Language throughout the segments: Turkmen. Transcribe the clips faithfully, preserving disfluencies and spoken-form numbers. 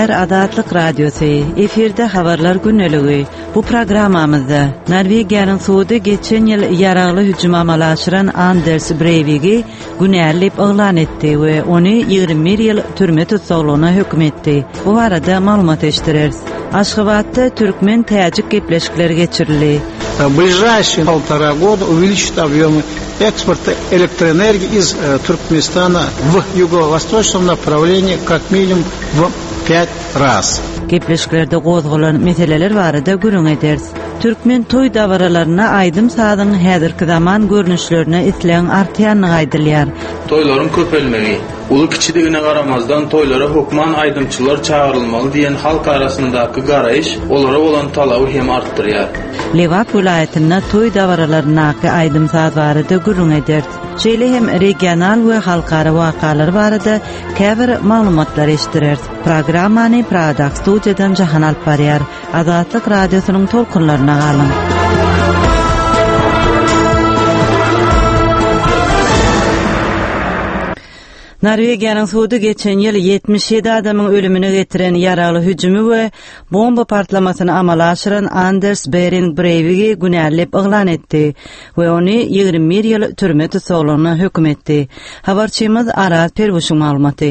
Gepleyer Adatlyk Radiosu, efirde habarlar günneligi. Bu programmamızda Norvegiýanyň suwdy geçen ýyl ýaragly hüjüm amalaşyran Anders Breiviki günärlip oglan etdi we ony ýygrimi bir ýyl türme tutsagyna hökm etdi. Bu barada maglumat eşdireriz. Aşgabatda türkmen täjik gepleşikleri geçirildi. В ближайшие полтора года увеличит объемы экспорта электроэнергии из э, Туркменистана в юго-восточном направлении как минимум в пять раз. Gepleşiklerde gozgulan meseleler barada görüň ederiz. Türkmen toy dawaralaryna aýdym sadyň häzirki zaman görnüşlerine isleň artýanyny aýdylýar. Toylaryň köpelmegi, uly kiçiligine garamazdan toylara hukman aýdymçylar çağırylmaly diýen halk arasyndaky garaýyş olara bolan talaby hem artdyrýar. Lewap vilayetinde toy dawaralarynaky aýdym sad barada görüň ederiz. Şeýle hem regional we halkara wakalar barada käbir maglumatlar eşdireriz. Programmany Pradak studiýadan Jahan alyp barýar. Adatlyk radiosynyň tolkunlaryna galyň. Norvegiýanyň suwdy geçen ýyl ýetmiş ýedi adamyň ölümine getiren ýaragly hüjümi we bomba partlamasyny amala aşyran Anders Behring Breiviki günärlip oglan etdi we ony ýygrimi bir ýyl türme tutsagyna hökm etdi. Habarçymyz Araz Perwuşyň maglumaty.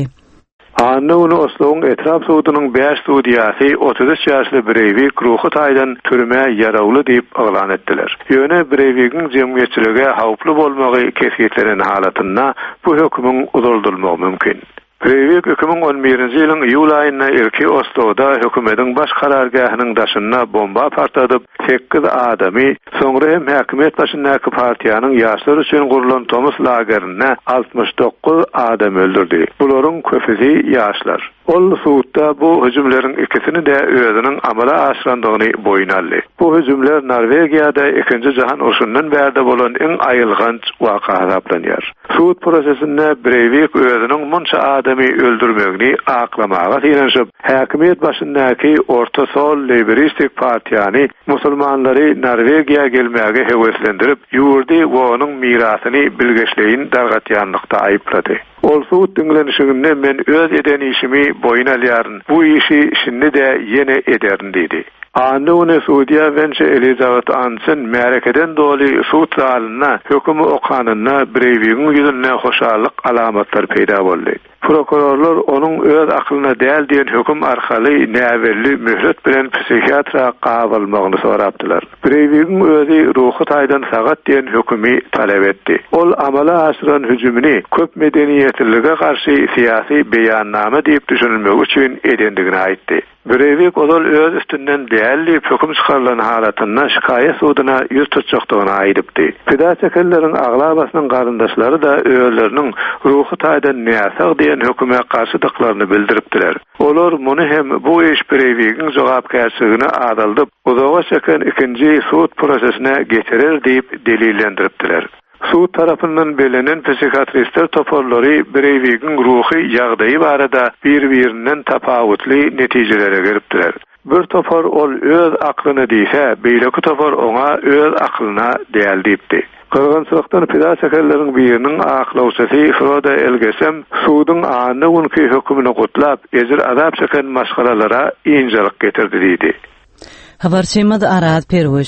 Annu Oslo'nun etraf suwdynyň beş studiýasy otuz üç ýaşly Breivik ruhy taýdan türme ýaragly diýip oglan etdiler. Ýöne Breivikiň jemgyýetçiligi hawply bolmagy kesgitlerin halatyna bu hökmüň uzuldurmagy mümkin. Breivik iki bin on birinji ýylyň iýul aýynda ilki Oslo'da hökümetiň baş karargahynyň daşyna bomba partladyp sekiz adamy, soňra hem häkimet başyndaky partiýanyň ýaşlar üçin gurulan Thomas lagerine altmış dokuz adam öldürdi. Bularyň köpüsi ýaşlar. Ol suwda bu hüjümleriň ikisini de özüniň amala aşyrandygyny boýun aldy. Bu hüjümler Norwegiýada ikinji jahan urşundan bärde bolan iň aýylganç waka hesaplanýar. Suwd prosesinde Breivik özüniň munça adamy öldürmegini aklamaga ýerleşip, häkimet başyndaky orta sol liberistik partiýany musulmanlary Norwegiýa gelmäge heweslendirip, ýurdy we onuň mirasyny bilgeçleýin dargatýanlykda aýplady. Ol suwd diňlenişiginde men öz eden işimi boyun alýaryn. Bu işi şimdi de ýene ederin dedi. Annu Suudiya Vençe Elizabeth Ansen märekeden doli suwd zalyna hökümi okanyna Breivikiň ýüzüne hoşallyk alamatlar peýda boldy. Prokurorlar onuň öz aklyna däl diýen höküm arkaly näwerli möhlet bilen psikiatra gabylmagyny sorapdylar. Breivikiň özi ruhy taýdan sagat diýen hökümi talep etdi. Ol amala aşyran hüjümini köp medeniýetlige garşy syýasy beýannama diýip düşünilmegi üçin edendigini aýtdy. Breivik odal öz üstünden däli höküm çykarylan halatyna şikaýet suwdyna ýüz tutjakdygyny aýdypdy. Pedaçakellerin aglabasynyň garyndaşlary da öýleriniň ruhy taýdan näsag diýen höküme garşy dyklaryny bildiripdiler. Olar muny hem bu iş Breivikiň jogapkärçiligini adaldyp, uzağa çeken ikinji suwd prosesine geçirer diýip delillendiripdiler. Suwd tarapyndan belenen psikiatristler toparlary Breivikiň ruhy ýagdaýy barada bir-birinden tapawutly netijelere geripdiler. Bir topar ol öz aklyny diýse, beýleki topar oňa öz aklyna däl diýipdi. Kırgınçılıktan pedaçakellerin birinin aklawçysy Froda Elgesem suwdyň anny günkü hökmüni gutlap, ezir azap çeken maşgalalara ýyňjalyk getirdi diýdi. Habarçymyz Araz Perwuş.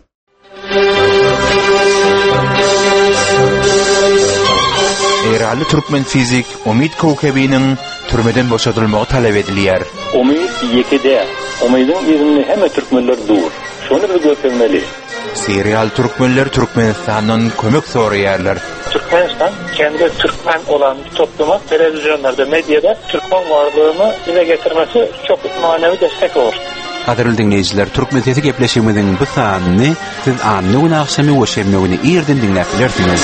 Erali Türkmen fizik Umid Kowkebi'nin türmeden boşadylmagy talep edilýär. Umid ýekide. Umydyň ýerinde hemme türkmenler dur. Şonu bir götürmeli. Serial Türkmenler Türkmenistan'dan kömek soraýarlar. Türkmenistan kendi Türkmen olan topluma televizyonlarda, medyada Türkmen varlığını dile getirmesi çok manevi destek olur. Qadirli dinleyijiler, Türkmen sesi gepleşigimiziň bu sanyny siz anny gün akşamy we şemne güni ýerden dinläp bilersiňiz.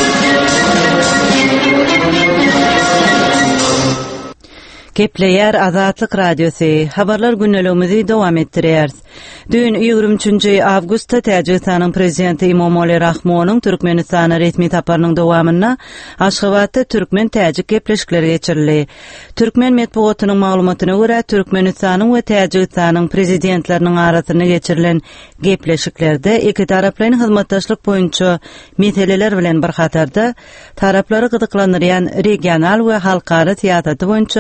Gepleyer Azatlyk Radiosu habarlar günneligimizi dowam etdirýär. Dün ýygrimi üçinji awgustda Täjikistanyň prezidenti Emomali Rahmonyň Türkmenistana resmi taparynyň dowamyna Aşgabatda Türkmen täjik gepleşikleri geçirildi. Türkmen medeniýetiniň maglumatyna görä Türkmenistanyň we Täjikistanyň prezidentleriniň arasyna geçirilen gepleşiklerde iki taraplaryň hyzmatdaşlyk boýunça meseleler bilen bir hatarda taraplary gyzyklandyrýan regional we halkara siýasaty boýunça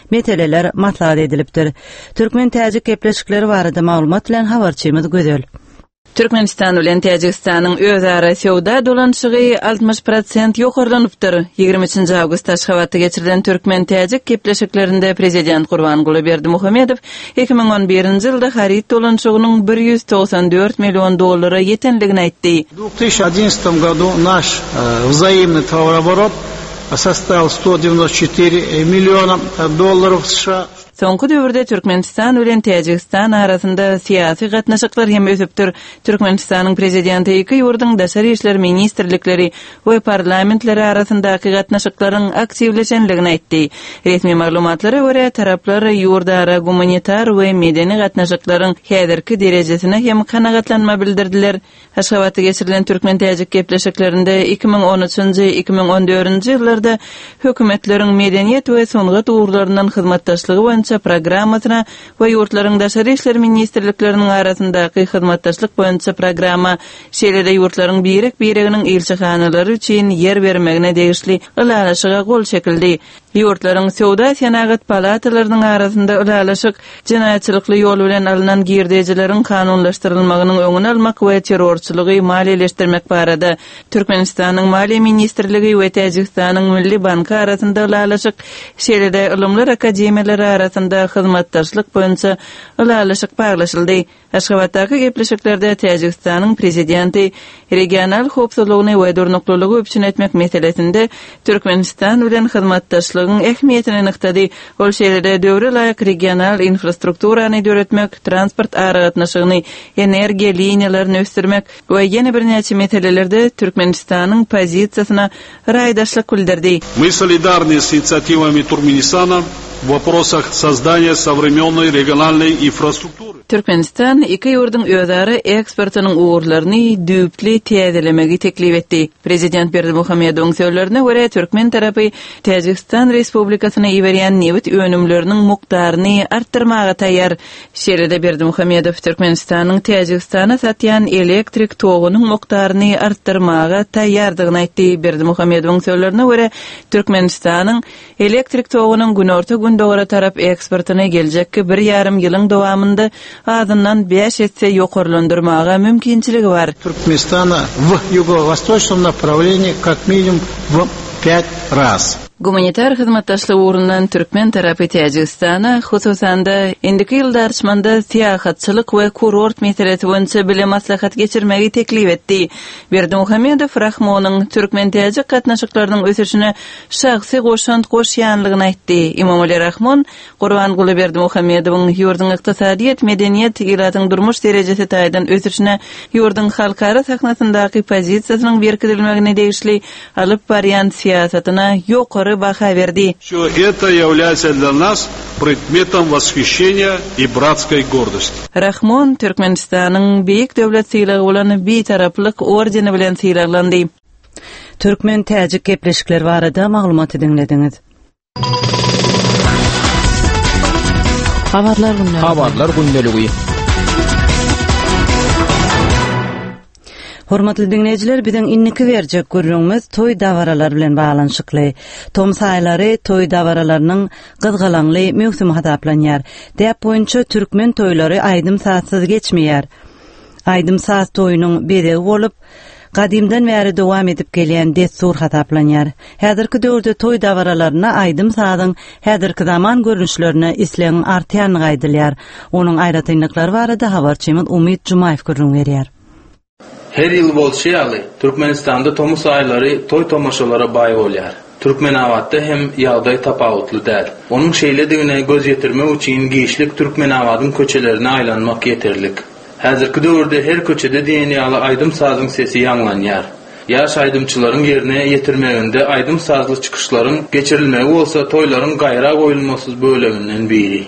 meteleler matlad edilipdir. Türkmen-Täjik gepleşikleri barada maglumat bilen habarçymyz Gözel. Türkmenistan bilen Täjikistanyň özara sowda dolanşygy altmış prosent ýokarlanypdyr. ýygrimi awgust Aşgabatda geçirilen Türkmen-Täjik gepleşiklerinde prezident Gurbanguly Berdimuhammedow iki ming on birinji ýylda harit dolanşygynyň bir ýüz toksan dört million dollara ýetenligini aýtdy. В две тысячи одиннадцатом году наш э, взаимный товарооборот составил сто девяносто четыре миллиона долларов США. Soňky döwürde Türkmenistan bilen Täjikistan arasynda syýasy gatnaşyklar hem ösüpdir. Türkmenistanyň prezidenti iki ýurdyň daşary işler ministrlikleri we parlamentleri arasyndaky gatnaşyklaryň aktivleşenligini aýtdy. Resmi maglumatlara görä taraplar ýurdara gumanitar we medeni gatnaşyklaryň häzirki derejesine hem kanagatlanma bildirdiler. Aşgabatda geçirilen Türkmen-Täjik gepleşiklerinde iki ming on üçinji iki ming on dördünji ýyllarda hökümetleriň medeniýet we songat uğurlarynyň hyzmatdaşlygy boýunça programmasyna we ýurtlaryň daşary işler ministrlikleriniň arasyndaky hyzmatdaşlyk boýunça programma şeýle-de ýurtlaryň birek bireginiň elçihanalary üçin ýer bermegine degişli ulalaşyga gol çekildi. Ýurtlaryň sowda senagat palatalarynyň arasynda ulalaşyk jinaýatçylykly ýol bilen alynan girdejileriň kanunlaşdyrylmagynyň öňüni almak we terrorçylygy maliýeleşdirmek barada Türkmenistanyň Maliýe ministrligi we Täjikistanyň Milli banky arasynda ulalaşyk şeýle-de Ilymlar akademiýalary arasynda hyzmatdaşlyk boýunça ulalaşyk baglaşyldy. Aşgabatdaky gepleşiklerde Täjikistanyň prezidenti regional howpsuzlygyny we durnuklulygy üçin etmek meselesinde Türkmenistan bilen hyzmatdaşlygyň ähmiýetini nyktady. Ol şeýle-de döwre laýyk regional infrastrukturany döretmek, transport aragatnaşygyny, energiýa liniýalaryny ösdürmek we ýene bir näçe meselelerde Türkmenistanyň pozisiýasyna raýdaşlyk bildirdi. Мы солидарны с инициативами Туркменистана в вопросах создания современной региональной инфраструктуры. Türkmenistan iki ýurdyň özara eksportynyň uğurlaryny düýpli täzelemegi teklip etdi. Prezident Berdimuhammedowyň sözlerine görä Türkmen tarapy Täjikistan Respublikasyna iberýän newit önümleriniň mukdaryny artdyrmaga taýýar. Şeýle-de Berdimuhammedow Türkmenistanyň Täjikistana satýan elektrik togunyň mukdaryny artdyrmaga taýýardygyny aýtdy. Berdimuhammedowyň sözlerine görä Türkmenistanyň elektrik togunyň günorta gün dogara tarap eksportyny geljekki bir ýarym ýylyň dowamynda azından beş etse ýokarlandyrmaga mümkinçiligi bar. Туркменистана в юго-восточном направлении как минимум в пять раз. Gumanitar hyzmatdaşlyk urundan Türkmen tarapy Täjikistana hususanda indiki ýylda arşmanda syýahatçylyk we kurort meselesi boýunça bile maslahat geçirmegi teklip etdi. Berdimuhammedow Rahmonyň Türkmen-Täjik gatnaşyklarynyň ösüşine şahsy goşant goşýanlygyny aýtdy. Imamali Rahmon Gurbanguly Berdimuhammedowyň ýurdyň ykdysadyýet, medeniýet, ýylatyň durmuş derejesi taýdan ösüşine ýurdyň halkara sahnasyndaky pozisiýasynyň berkidilmegine degişli alyp barýan syýasatyna ýokary baha verdi. Что это является для нас предметом восхищения и братской гордости. Rahmon Türkmenistanyň beýik döwlet syýlagy bolan bir taraplyk ordeni bilen syýlandy. Türkmen-Täjik gepleşikleri barada maglumaty dinlediňiz. Habarlar gündäli. Habarlar gündäligi. Hormatly dinleýijiler, biziň inniki berjek görüňimiz toý dawaralar bilen baglanyşykly. Tom saýlary toý dawaralarynyň gyzgalanly möhsümi hataplanýar. Däp boýunça türkmen toýlary aýdym saatsyz geçmeýär. Aýdym saat toýunyň bedegi bolup, gadimden bäri dowam edip gelýän destur hataplanýar. Häzirki döwürde toý dawaralaryna aýdym saatyň häzirki zaman görünüşlerine isleň artýanyny gaýdylýar. Onuň aýratynlyklary barada habarçymyz Umid Jumaýew görüň berýär. Her ýyl bolşaýaly Türkmenistanda tomus aýlary toy tomaşalara baý bolýar. Türkmenawatda hem ýagdaý tapawutly däl. Onuň şeýledigine göz ýetirmek üçin giýişlik Türkmenawatyň köçelerini aýlanmak ýeterlik. Häzirki döwürde her köçede diýenýaly aýdym sazyň sesi ýanglanýar. Ýaş aýdymçylaryň ýerine ýetirmeginde aýdym sazly çykyşlaryň geçirilmegi bolsa toýlaryň gaýra goýulmasy böleginden biri.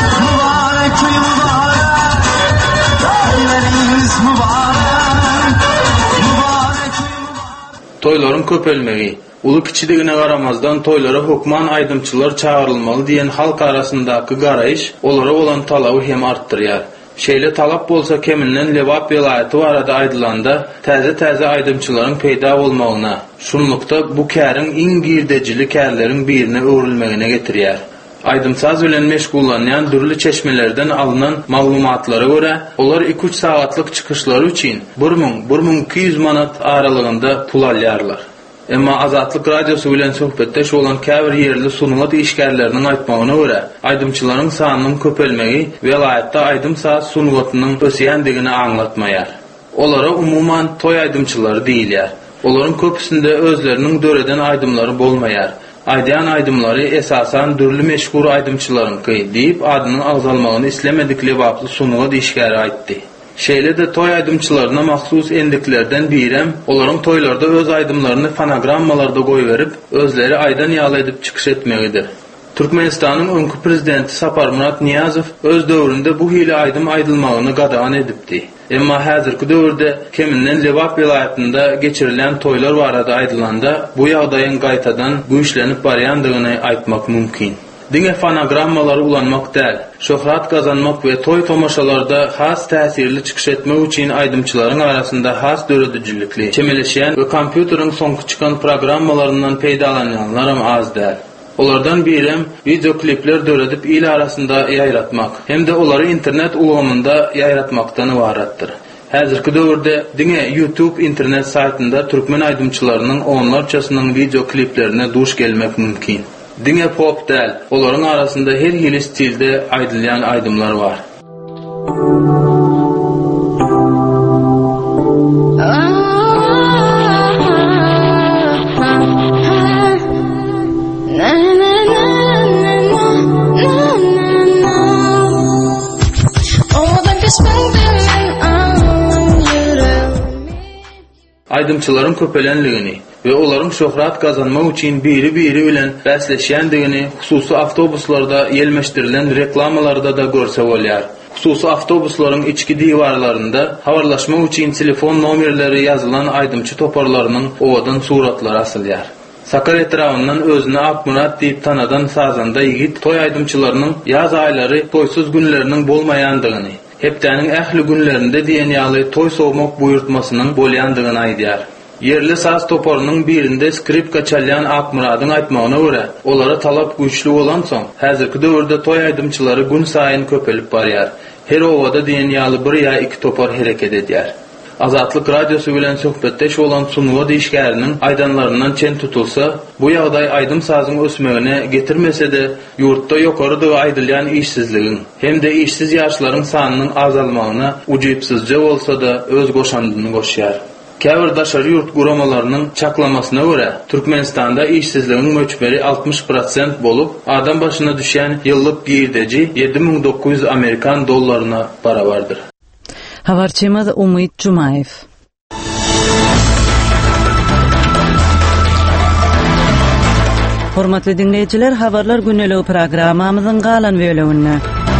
Toylaryň köpelmegi, uly kiçiligine garamazdan toylara hukman aýdymçylar çağırylmaly diýen halk arasyndaky garaýyş olara bolan talaby hem artdyrýar. Şeýle talap bolsa keminden Lewap vilayaty barada aýdylanda täze-täze aýdymçylaryň peýda bolmagyna, şunlukda bu käriň iň girdejili kärleriň birine öwrülmegine getirýär. Aydımsaz bilen meşgullanýan dürli çeşmelerden alınan maglumatlara göre olar iki üç saatlyk çıkışları üçin bir ming - bir ming iki ýüz manat aralygynda pul alýarlar. Emma Azatlyk radiosu bilen söhbetdeş bolan käbir yerli sunumat işgärleriniň aýtmagyna görä, aýdymçylaryň sanynyň köpelmegi welayatda aýdymsaz sunumatynyň ösýändigini aňlatmaýar. Olara umuman toy aýdymçylary diýilýär. Olaryň köpüsinde özleriniň döreden aýdymlary bolmaýar. Aýdyan aýdymlary esasan dürli meşhur aýdymçylaryňky diýip adynyň agzalmagyny islemedikli wagtly sunugat işgäri aýtdy. Şeýle de toy aýdymçylaryna mahsus endiklerden birem, olaryň toylarda öz aýdymlaryny fonogrammalarda goýberip, özleri aýdan ýaly edip çykyş etmegidir. Türkmenistanyň öňkü prezidenti Saparmurat Niýazow öz döwründe bu hili aýdym aýdylmagyny gadagan edipdi. Emma häzirki döwürde keminden Lewap vilayatynda geçirilen toylar barada aýdylanda bu ýagdaýyň gaýtadan güýçlenip barýandygyny aýtmak mümkin. Diňe fonogrammalary ulanmak däl, şöhrat gazanmak we toy tomaşalarda has täsirli çykyş etmek üçin aýdymçylaryň arasynda has döredijlikli, çemeleşýän we kompýuteriň soňky çykan programmalaryndan peýdalanýanlar az däl. Olardan birem video klipler döredip il arasında ýaýratmak, hem de olary internet ulamında ýaýratmakdan ibaratdyr. Häzirki döwürde diňe YouTube internet saytynda türkmen aýdymçylarynyň onlarçasynyň video kliplerine duş gelmek mümkin. Diňe pop däl, olaryň arasynda her hili stilde aýdylýan aýdymlar bar. Aýdymçylaryň köpelenligini we olaryň şöhrat gazanmak üçin biri-biri bilen bäsleşýändigini hususy awtobuslarda ýelmeşdirilen reklamalarda da görse bolýar. Hususy awtobuslaryň içki diwarlarynda habarlaşmak üçin telefon nomerleri ýazylan aýdymçy toparlarynyň owadan suratlary asylýar. Sakar etrafından özüne Akmurat diýip tanadan sazanda ýigit toy aýdymçylarynyň ýaz aýlary toysuz günleriniň bolmaýandygyny, hepdäniň ähli günlerinde diýen ýaly toy sowmak buýurtmasynyň bolýandygyny aýdýar. Yerli saz toparynyň birinde skripka çalýan Akmuradyň aýtmagyna görä, olara talap güýçli bolan soň, häzirki döwürde toy aýdymçylary gün saýyn köpelip barýar. Her owada diýen ýaly bir ýa iki topar hereket edýär. Azatlyk radiosu bilen söhbetdeş bolan sunugat işgäriniň aýdanlaryndan çen tutulsa, bu ýagdaý aýdym sazyň ösmegine getirmese de ýurtda ýokary dıgy aýdylýan işsizligiň hem de işsiz ýaşlaryň sanynyň azalmagyna ujypsyzja bolsa da öz goşandygyny goşýar. Käbir daşary ýurt guramalarynyň çaklamasyna görä, Türkmenistanda işsizligiň möçberi altmış prosent bolup, adam başyna düşen ýyllyk girdiji ýedi ming dokuz ýüz Amerikan dollaryna barabardyr. Habarçymyz Umyt Jumaýew. Hormatly dinleýijiler, habarlar günneligi programmamyzyň galan bölümine.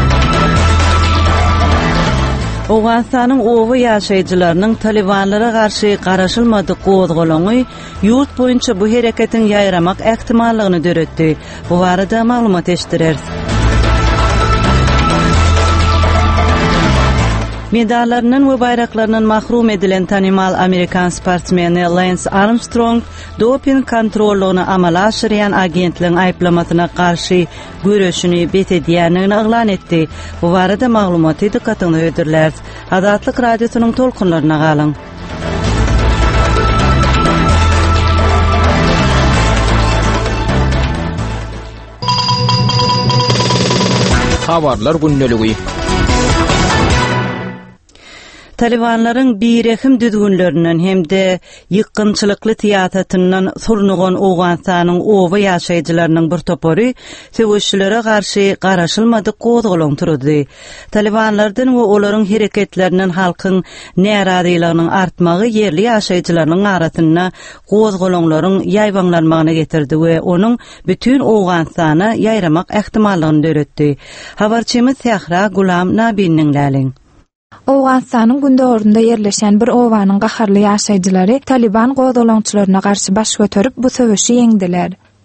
Owganstanyň owy ýaşaýjylarynyň Talibanlara garşy garaşylmady gozgolany ýurt boýunça bu hereketiň ýaýramak ähtimallygyny döretdi. Bu barada maglumat eşdireriz. Medallaryndan we bayraklaryndan mahrum edilen tanymal Amerikan sportmeni Lance Armstrong doping kontrollygyny amala aşyrýan agentligiň aýplamasyna garşy göreşini bet edýänligini aglan etdi. Bu barada maglumaty dikkatyňi ödürler. Azatlyk radiosynyň tolkunlaryna galyň. Habarlar günneligi. Talibanlaryň bir ehim düzgünlerinden hem de ýykgynçylykly tiýatratyndan surnugan Owganstanyň owa ýaşaýjylarynyň bir topary söwüşçilere garşy garaşylmady gozgolon turdy. Talibanlardan we olaryň hereketlerinden halkyň näradylygynyň artmagy yerli ýaşaýjylarynyň arasynda gozgolonlaryň ýaýbanlanmagyna getirdi we onuň bütün Owganstany ýaýramak ähtimallygyny döretdi. Habarçymyz Sahra Gulam Nabiyniň läliň. Owganstanyň gündöründe ýerleşen bir owanyň gaharly ýaşaýjylary Taliban gozgolonçylaryna garşy baş göterip bu söwüşi ýeňdiler.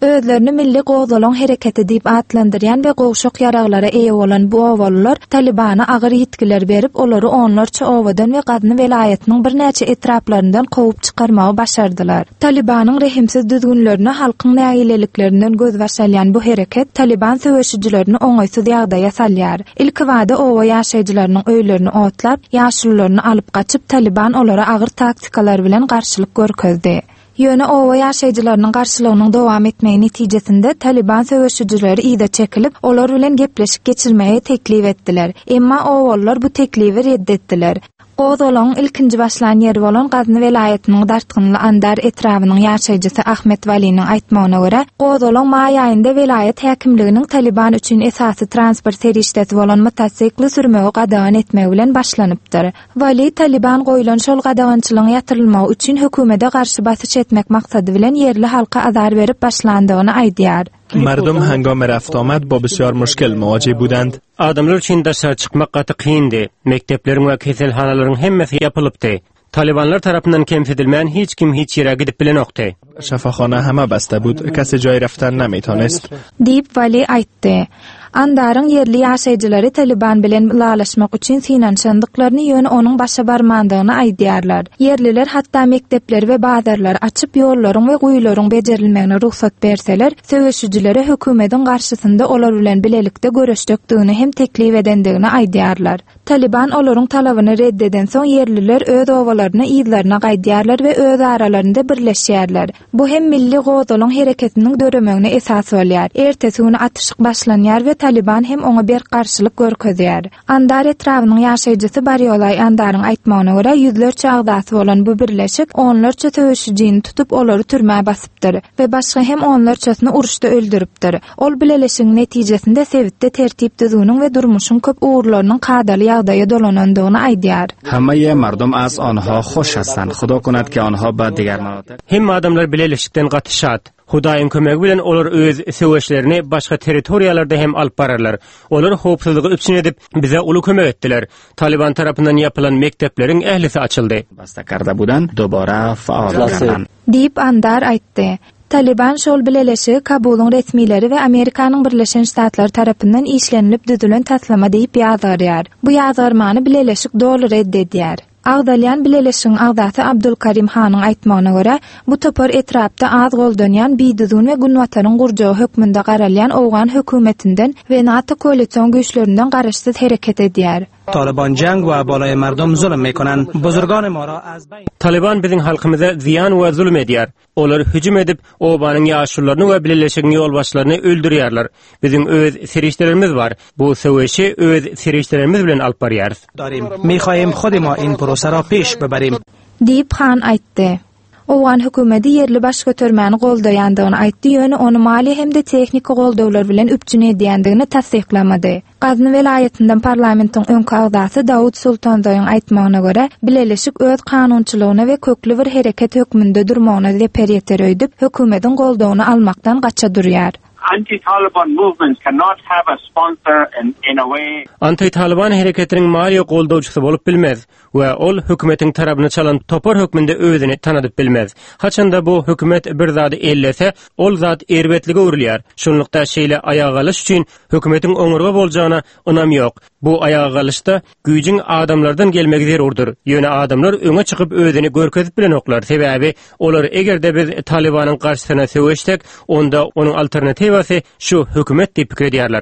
Özlerini milli gowdalaň hereketi diýip atlandyrýan we gowşak yaraglara eýe bolan bu owallar Talibana agyr ýetkiler berip olary onlarça owadan we Gadny welaýatynyň bir näçe etraplaryndan gowyp çykarmagy başardylar. Talibanyň rehimsiz düzgünlerini halkyň näýileliklerinden göz başalýan bu hereket Taliban söwüşçilerini oňaýsyz ýagdaýa salýar. Ilk wada owa ýaşaýjylarynyň öýlerini otlap, ýaşullaryny alyp gaçyp Taliban olara agyr taktikalar bilen garşylyk görkezdi. Ýöne owa ýaşaýjylarynyň garşylygynyň dowam etmegi netijesinde Taliban söwüşçileri ýa-da çekilip, olar bilen gepleşip geçirmeye teklif etdiler. Emma owallar bu teklifi reddetdiler. Gowdalaň ilkinji başlan ýeri bolan Gadny welaýatynyň dartgynly Andar etrawynyň ýaşaýjysy Ahmet Waliynyň aýtmagyna görä, Gowdalaň maý aýynda welaýat häkimliginiň Taliban üçin esasy transport serişdesi bolan motosikli sürmegi gadagan etmegi bilen başlanypdyr. Wali Taliban goýulan şol gadagançylygyň ýatyrylmagy üçin hökümete garşy basyş etmek maksady bilen yerli halka azar berip başlandygyny aýdýar. مردم هنگام رفت آمد با بسیار مشکل مواجه بودند. Adamlar için dışarı çıkmak katı kıyındı. Mekteplerin ve keselhanelerin hemmesi yapılıptı. Talibanlar tarafından kemsedilmeyen hiç kim hiç yere gidip bile noktu. شفاخانه همه بسته بود. کسی جای رفتن نمیتونست. Deyip Wali aýtdy. Andaryň yerli ýaşaýjylary Taliban bilen lalaşmak üçin finansiýandyklaryny ýöne onuň başa barmandygyny aýdýarlar. Yerliler hatda mektepler we bazarlar açyp ýollaryň we guýlaryň bejerilmegine ruhsat berseler, söwüşçilere hökümetiň garşysynda olar bilen bilelikde görüşdükdigini hem teklif edendigini aýdýarlar. Taliban olaryň talabyny reddeden soň yerliler öz owalaryna ýylaryna gaýdýarlar we öz aralarynda birleşýärler. Bu hem milli gowdalaň hereketiniň döremegine esas bolýar. Ertesi güni atyşyk başlanýar we Taliban hem oňa bir garşylyk görkezýär. Andar etrawynyň ýaşaýjysy Barýolay Andaryň aýtmagyna görä, ýüzlerçe agdasy bolan bu birleşik onlarça söwüşçijiň tutup olary türmäge basypdyr we başga hem onlarçasyny uruşda öldüripdir. Ol bileleşiň netijesinde Sewitde tertip düzgünüň we durmuşyň köp uğurlarynyň kadaly ýagdaýa dolanandygyny aýdýar. Hamma mardum az onha hoş hastan. Hudo kunat ki onha ba diger manatlar. Hem adamlar bileleşikden gatışat. Hudaýyň kömegi bilen olar öz söwüşlerini başga territoriýalarda hem alyp bararlar. Olar howpsuzlygy üçin edip bize uly kömek etdiler. Taliban tarapyndan ýapylan mektepleriň ählisi açyldy. Bastakarda budan dobara faal Diýip Andar aýtdy. Taliban şol bileleşi Kabulyň resmileri we Amerikanyň Birleşen Ştatlary tarapyndan işlenilip düzülen taslama diýip ýazarýar. Bu ýazarmany bileleşik dolu reddedýär. Agdalyan bileleşiň agdasy Abdulkarim Hanyň aýtmagyna görä, bu topar etrapda az goldanýan biýdüzün we Günwatanyň gurjagy hökmünde garalýan Owgan hökümetinden we NATO koalisiýon güýçlerinden garaşsyz hereket edýär. طالبان جنگ و بالای مردم ظلم میکنن. بزرگان ما را از بین Taliban bizim halkymyza ziyan we zulm edýär. Olar hüjüm edip obanyň ýaşullaryny we bileşiň ýolbaşlaryny öldürýärler. Bizim öz serişlerimiz var. Bu söwüşi öz serişlerimiz bilen alyp barýarys. میخواهیم خود ما این پروسه را پیش ببریم. Diýip Han aýtdy. Owgan hökümeti yerli baş götermäni goldaýandygyny aýtdy, ýöne onu mali hem de teknik goldawlar bilen üpjün edýändigini tasdiklamady. Gadny welaýatyndan parlamentiň öňki agdasy Dawud Sultanzoýyň aýtmagyna görä, bileleşik öz kanunçylygyna we kökli bir hereket hökmünde durmagyna leperýeter öýdüp, hökümetiň goldawyny almakdan gaça durýar. Anti-Taliban movements cannot have a sponsor in, in a way. Anti-Taliban hareketiniň mali goldawçysy bolup bilmez we ol hökümetiň tarabyny çalan topar hökmünde özüni tanadyp bilmez. Haçanda bu hökümet bir zady ellese, ol zat erbetlige urilýar. Şonlukda şeýle ayağa galyş üçin hökümetiň oňurga boljagyna ynam ýok. Bu ayağa galyşda güýjüň adamlardan gelmegi zerurdur. Ýöne adamlar öňe çykyp özüni görkezip bilen oklar. Sebäbi olar egerde biz Talibanyň garşysyna söwüşsek, onda onuň alternativasy şu hökümet diýip pikir edýärler.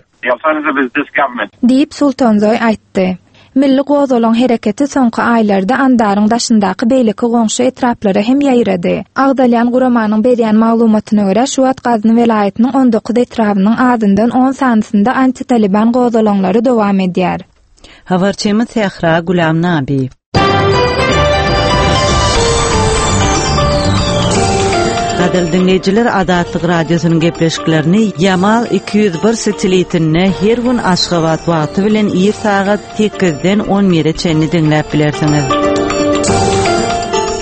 Diýip Sultanzoy aýtdy. Milli gowdalaň hereketi soňky aýlarda Andaryň daşyndaky beýleki goňşy etraplara hem ýaýrady. Agdalyan guramanyň berýän maglumatyna görä, şu wagt Gadny welaýatynyň on dokuz etrawynyň adyndan on sanysynda anti-Taliban gowdalanlary dowam edýär. Habarçymyz Sehra Gulam Nabi. Gadal dinleyijiler, Adatlyk radiosynyň gepleşiklerini Yamal iki yüz bir satelitine her gün Aşgabat wagty bilen ýer sagat sekizden on bire çenli dinläp bilersiňiz.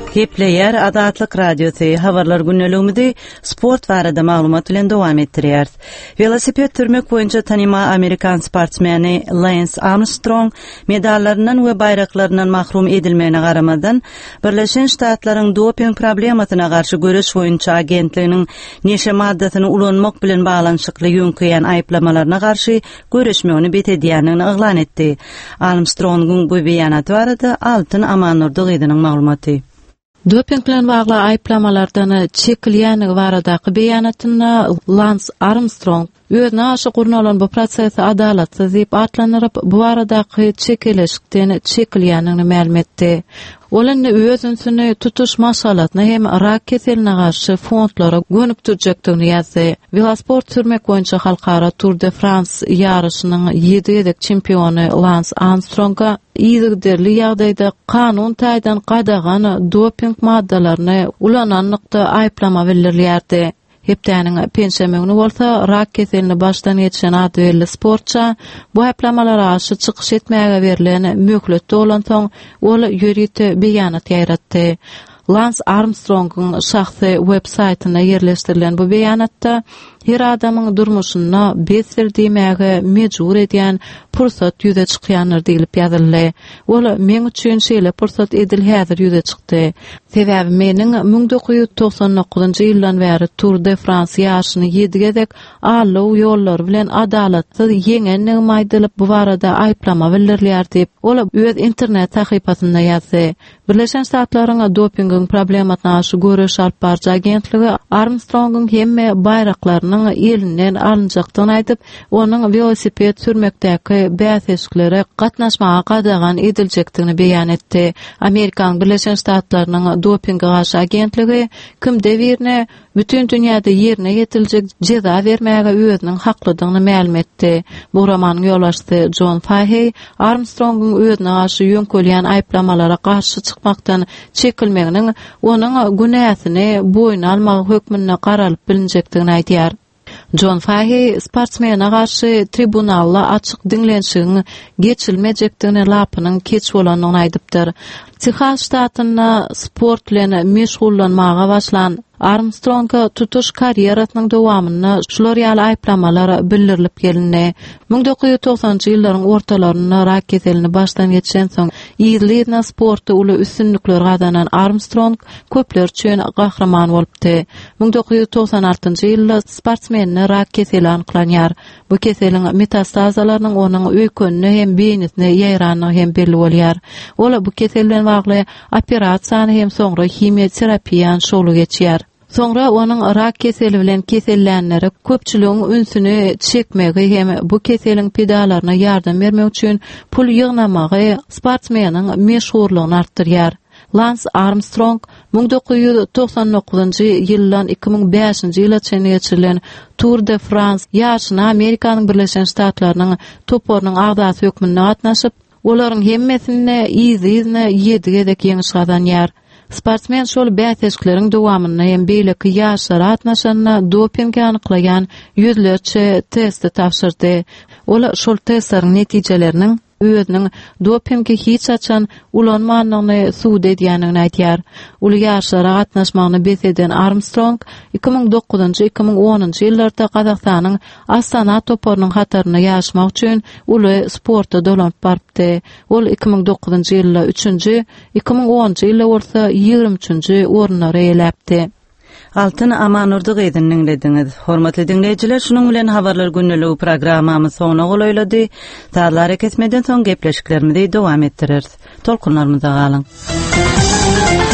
Gepleyer Adatlyk Radiosu habarlar günnelüğümüzde sport barada maglumat bilen dowam etdirýär. Velosiped sürmek boýunça tanima Amerikan sportmeni Lance Armstrong medallaryndan we bayraklaryndan mahrum edilmegine garamadan Birleşen Ştatlaryň doping problemasyna garşy göreş boýunça agentliginiň neşe maddasyny ulanmak bilen baglanyşykly ýönkeýän aýplamalaryna garşy göreşmegini betedýänini eglan etdi. Armstrong'un bu beýanaty barada Altyn Amanurdy gyzynyň maglumaty. Doping bilen bagly aýplamalardan çekilýän baradaky beýanatyna Lance Armstrong özüne aşyk urnalan bu prosesi adalatsyz diýip atlanyryp bu aradaky çekilişikden çekilýänini ma'lum etdi. Olan özünsüni tutuş maşalatyna hem rak keseline garşy fondlara gönüp durjakdygyny ýazdy. Velosport sürmek boýunça halkara Tour de France ýaryşynyň ýedi ýedek çempionu Lance Armstrong'a ýygderli ýagdaýda kanun taýdan gadagan doping maddalaryny ulananlykda aýplama bildirilýärdi. Hepdäniň pensiýamyny bolsa rak keselini başdan geçen adylly sportça bu aýplamalara aşy çykyş etmäge berilen möhlet bolan soň ol ýörüýte beýanat ýaratdy. Lance Armstrong'un şahsy web-saytyna ýerleşdirilen bu beýanatda her adamyň durmuşyna besir diýmäge mejbur edýän pursat ýüze çykýanlar diýilip ýazyldy. Ol men üçin şeýle pursat edil häzir ýüze çykdy. Sebäbi meniň ming dokuz ýüz toksan dokuzynjy ýyldan bäri Tour de France ýaşyny ýedi gezek allyw ýollar bilen adalatsyz ýeňenni maýdylyp bu barada aýplama bildirilýär diýip ol öz internet sahypasynda ýazdy. Birleşen Ştatlaryň doping problematyna aşy göreş alyp barjy agentligi Armstrong'un hemme bayraklarynyň elinden alınjakdygyny aýdyp, onuň velosiped sürmekdäki bäsesklere gatnaşmaga gadagan ediljekdigini beýan etdi. Amerikan Birleşen Ştatlarynyň doping garşy agentligi kimde birine bütün dünýäde ýerine ýetiljek jeza bermäge özüniň haklydygyny ma'lum etdi. Bu romanyň ýolbaşçysy John Fahey Armstrong'un özüne garşy ýönkelýän aýplamalara garşy çykmakdan çekilmeginiň onuň günäsini boýuna almagy hökmüne garalyp bilinjekdigini aýdýar. John Fahey sportsmena garşy tribunalla açyk dinlenşigiň geçilmejekdigini lapynyň keç bolanyny aýdypdyr. Texas ştatyna sport bilen meşgullanmaga başlan Armstrong'a tutuş kariyerasynyň dowamyna şular ýaly aýplamalar bildirilip gelindi. ming dokuz ýüz toksanjy ýyllaryň ortalaryna rak keselini başdan geçen soň ýylyna sportda uly üstünlikler gazanan Armstrong köpler üçin gahraman bolupdy. ming dokuz ýüz toksan altynjy ýylda sportsmenni rak keseli anyklanýar. Bu keseliň metastazalarynyň onuň öýkünine hem beýnine ýaýranyny hem belli bolýar. Ola bu kesel bilen bagly operasiýany hem soňra himiýa terapiýany şoly geçýär. Soňra onuň rak keseli bilen kesellänleri köpçüligiň ünsüni çekmegi hem bu keseliň pedalaryna ýardam bermek üçin pul ýygnamagy sportsmeniň meşhurlygyny artdyrýar. Lance Armstrong ming dokuz ýüz toksan dokuzynjy ýyldan iki ming beşinji ýyla çenli geçirilen Tour de France ýaşyna Amerikanyň Birleşen Ştatlarynyň toporynyň agdaty hökmünde gatnaşyp, olaryň hemmesini ýyzy-ýyzy ýedi gezek ýeňiş gazanýar. Sportsmen şol bäseskleriň dowamyna hem beýleki ýaşlara atnaşanyna dopingge anyklayan ýüzlerçe testi tapşyrdy. Ola şol testleriň netijeleriniň özüniň dopingge hiç açan ulanmanyny suwd edýänini aýdýar. Uly ýaşlara gatnaşmagyny beseden Armstrong iki ming dokuzynjy iki ming onunjy ýyllarda Kazakstanyň Astana toporynyň hataryna ýaşmak üçin uly sportda dolanyp barpdy. Ol iki ming dokuzynjy ýylda üçünjü, iki ming onunjy ýylda bolsa ýygrimi üçünjü orunlary eýläpdi. Altyn Amanurdy gyzynyň dinlediňiz. Hormatly dinleýijiler, şunuň bilen habarlar günneligi programmamy soňuna golaýlady. Saatlar kesmeden soň gepleşiklerimizi dowam etdireriz. Tolkunlarymyza galyň.